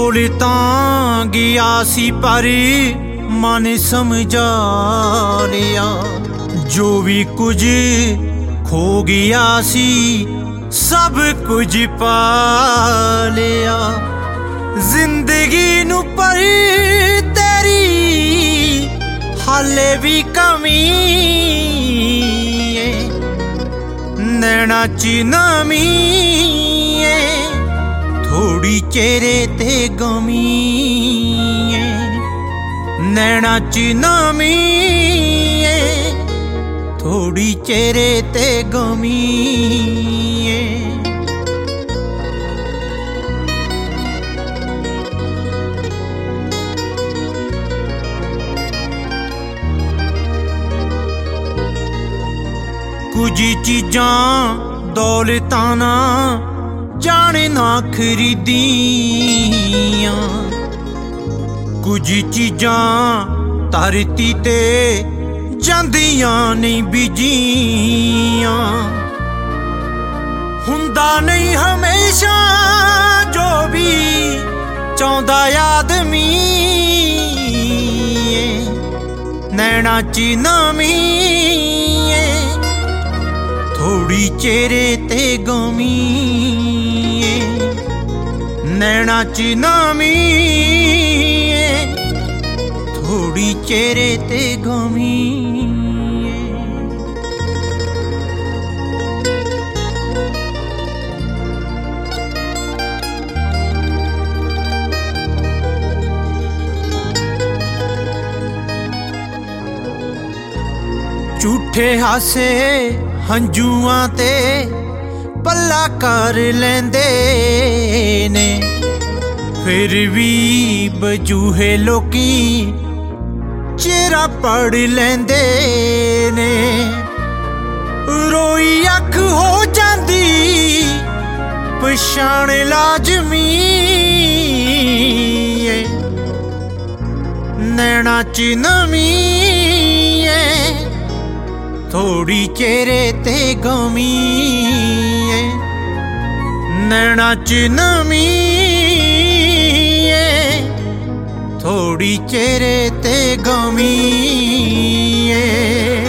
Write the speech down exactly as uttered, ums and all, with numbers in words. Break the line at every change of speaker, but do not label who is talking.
ਕੋਲ ਤਾਂ ਗਿਆ ਸੀ ਪਰ ਮਨ ਸਮਝਾ ਲਿਆ। ਜੋ ਵੀ ਕੁਝ ਖੋ ਗਿਆ ਸੀ ਸਭ ਕੁਝ ਪਾ ਲਿਆ। ਜ਼ਿੰਦਗੀ ਨੂੰ ਪਰ ਤੇਰੀ ਹਾਲੇ ਵੀ ਕਮੀ ਏ, ਨੈਣਾ ਚ ਨਮੀ ਏ, ਥੋੜੀ ਚਿਹਰੇ ਤੇ ਗਮੀ ਏ। ਨੈਣਾ ਚ ਨਮੀ ਏ, ਥੋੜੀ ਚਿਹਰੇ ਤੇ ਗਮੀ ਏ। ਕੁਝ ਚੀਜ਼ਾਂ ਦੌਲਤਾਂ ਨਾ ਜਾਣੇ ਨਾ ਖਰੀਦੀਆਂ, ਕੁਝ ਚੀਜ਼ਾਂ ਧਰਤੀ ਤੇ ਜਾਂਦੀਆਂ ਨਹੀਂ ਬੀਜੀਆਂ। ਹੁੰਦਾ ਨਹੀਂ ਹਮੇਸ਼ਾ ਜੋ ਵੀ ਚਾਹੁੰਦਾ ਆਦਮੀ ਏ, ਨੈਣਾ ਚ ਨਮੀ ਏ, ਥੋੜੀ ਚਿਹਰੇ ਤੇ ਗਮੀ ਏ। ਨੈਣਾ ਚ ਨਮੀ ਏ, ਥੋੜੀ ਚਿਹਰੇ ਤੇ ਗਮੀ ਏ। ਝੂਠੇ ਹਾਸੇ ਹੰਝੂਆਂ ਤੇ ਪੱਲਾ ਕਰ ਲੈਂਦੇ ਨੇ, ਫਿਰ ਵੀ ਬਜੂਹੇ ਲੋਕੀ ਚਿਹਰਾ ਪੜ ਲੈਂਦੇ ਨੇ। ਰੋਈ ਅੱਖ ਹੋ ਜਾਂਦੀ ਪਛਾਣ ਲਾਜ਼ਮੀ ਏ, ਨੈਣਾ ਚ ਨਮੀ ਏ, ਥੋੜੀ ਚਿਹਰੇ ਤੇ ਗਮੀ ਏ। ਨੈਣਾ ਚ ਨਮੀ ਏ, ਥੋੜੀ ਚਿਹਰੇ ਤੇ ਗਮੀ ਏ।